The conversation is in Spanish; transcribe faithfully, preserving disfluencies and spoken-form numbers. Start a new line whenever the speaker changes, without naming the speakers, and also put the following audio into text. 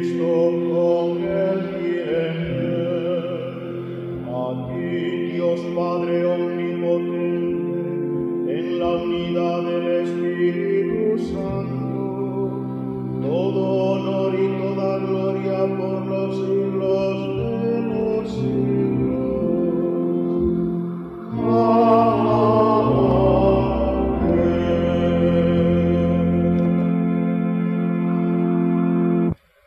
Cristo con el tiempo. A ti, Dios Padre omnipotente, en la unidad del Espíritu Santo, todo honor